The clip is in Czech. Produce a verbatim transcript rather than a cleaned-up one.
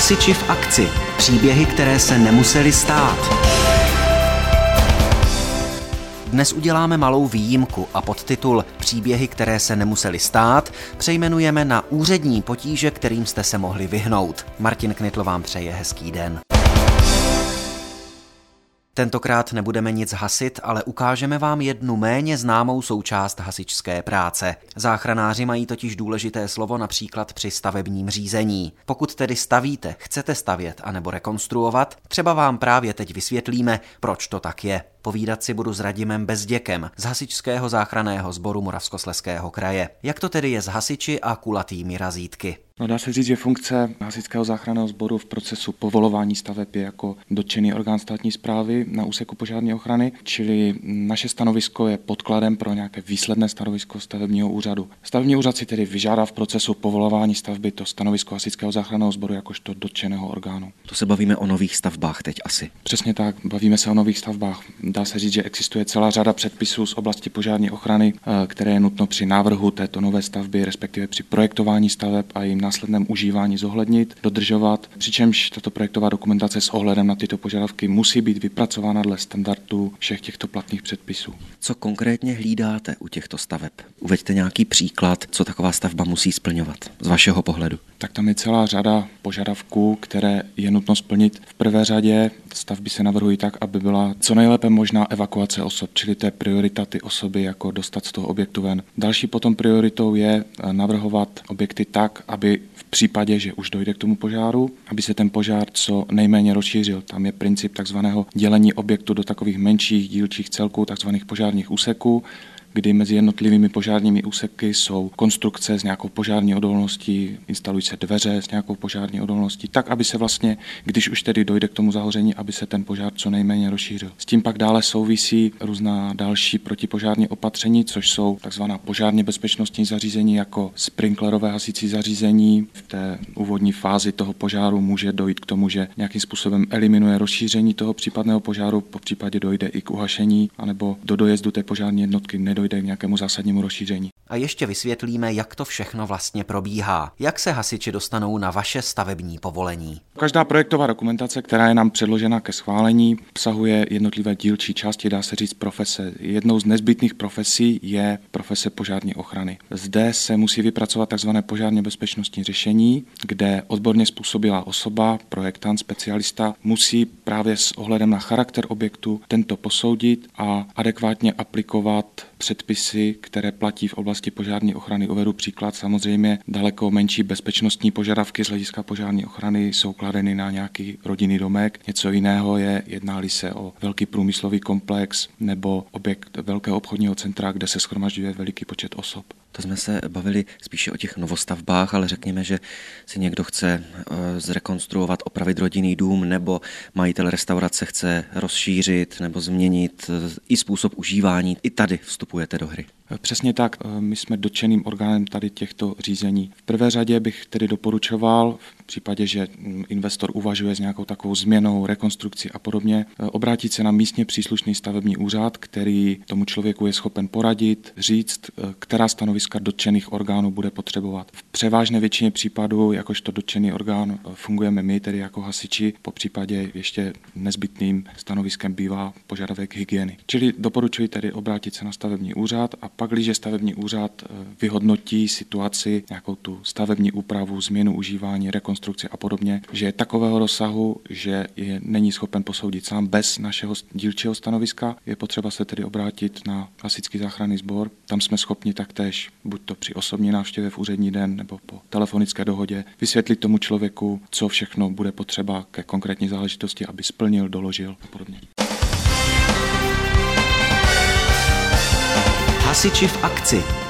Hasiči v akci. Příběhy, které se nemusely stát. Dnes uděláme malou výjimku a podtitul Příběhy, které se nemusely stát přejmenujeme na úřední potíže, kterým jste se mohli vyhnout. Martin Knitl vám přeje hezký den. Tentokrát nebudeme nic hasit, ale ukážeme vám jednu méně známou součást hasičské práce. Záchranáři mají totiž důležité slovo například při stavebním řízení. Pokud tedy stavíte, chcete stavět anebo rekonstruovat, třeba vám právě teď vysvětlíme, proč to tak je. Povídat si budu s Radimem Bezděkem z Hasičského záchranného sboru Moravskoslezského kraje. Jak to tedy je s hasiči a kulatými razítky? No, dá se říct, že funkce Hasičského záchranného sboru v procesu povolování staveb je jako dotčený orgán státní správy na úseku požární ochrany, čili naše stanovisko je podkladem pro nějaké výsledné stanovisko stavebního úřadu. Stavební úřad si tedy vyžádá v procesu povolování stavby to stanovisko Hasičského záchranného sboru jakožto dotčeného orgánu. To se bavíme o nových stavbách teď asi. Přesně tak, bavíme se o nových stavbách. Dá se říct, že existuje celá řada předpisů z oblasti požární ochrany, které je nutno při návrhu této nové stavby, respektive při projektování staveb a jejím následném užívání zohlednit, dodržovat, přičemž tato projektová dokumentace s ohledem na tyto požadavky musí být vypracována dle standardů všech těchto platných předpisů. Co konkrétně hlídáte u těchto staveb? Uveďte nějaký příklad, co taková stavba musí splňovat z vašeho pohledu. Tak tam je celá řada požadavků, které je nutno splnit. V prvé řadě stavby se navrhují tak, aby byla co nejlépe možná evakuace osob, čili to je priorita ty osoby, jako dostat z toho objektu ven. Další potom prioritou je navrhovat objekty tak, aby v případě, že už dojde k tomu požáru, aby se ten požár co nejméně rozšířil. Tam je princip takzvaného dělení objektu do takových menších dílčích celků, takzvaných požárních úseků, kdy mezi jednotlivými požárními úseky jsou konstrukce s nějakou požární odolností, instalují se dveře s nějakou požární odolností, tak, aby se vlastně, když už tedy dojde k tomu zahoření, aby se ten požár co nejméně rozšířil. S tím pak dále souvisí různá další protipožární opatření, což jsou takzvaná požárně bezpečnostní zařízení jako sprinklerové hasicí zařízení. V té úvodní fázi toho požáru může dojít k tomu, že nějakým způsobem eliminuje rozšíření toho případného požáru, po případě dojde i k uhašení, anebo do dojezdu té požární jednotky nedojde k nějakému zásadnímu rozšíření. A ještě vysvětlíme, jak to všechno vlastně probíhá. Jak se hasiči dostanou na vaše stavební povolení? Každá projektová dokumentace, která je nám předložena ke schválení, obsahuje jednotlivé dílčí části, dá se říct profese. Jednou z nezbytných profesí je profese požární ochrany. Zde se musí vypracovat tzv. Požárně bezpečnostní řešení, kde odborně způsobilá osoba, projektant, specialista musí právě s ohledem na charakter objektu tento posoudit a adekvátně aplikovat předpisy, které platí v oblasti požární ochrany. Uvedu příklad, samozřejmě daleko menší bezpečnostní požadavky z hlediska požární ochrany jsou kladeny na nějaký rodinný domek. Něco jiného je, jedná-li se o velký průmyslový komplex nebo objekt velkého obchodního centra, kde se shromažďuje veliký počet osob. To jsme se bavili spíše o těch novostavbách, ale řekněme, že si někdo chce zrekonstruovat, opravit rodinný dům, nebo majitel restaurace chce rozšířit nebo změnit i způsob užívání. I tady vstupujete do hry. Přesně tak, my jsme dotčeným orgánem tady těchto řízení. V prvé řadě bych tedy doporučoval, v případě, že investor uvažuje s nějakou takovou změnou, rekonstrukcí a podobně, obrátit se na místně příslušný stavební úřad, který tomu člověku je schopen poradit, říct, která stanoviska dotčených orgánů bude potřebovat. V převážné většině případů, jakožto dotčený orgán, fungujeme my, tedy jako hasiči, po případě ještě nezbytným stanoviskem bývá požadavek hygieny. Čili doporučuji tedy obrátit se na stavební úřad a pak, když stavební úřad vyhodnotí situaci, nějakou tu stavební úpravu, změnu užívání, rekonstrukci a podobně, že je takového rozsahu, že je není schopen posoudit sám bez našeho dílčího stanoviska, je potřeba se tedy obrátit na Hasičský záchranný sbor. Tam jsme schopni taktéž, buď to při osobní návštěvě v úřední den nebo po telefonické dohodě, vysvětlit tomu člověku, co všechno bude potřeba ke konkrétní záležitosti, aby splnil, doložil a podobně. Hasiči v akci.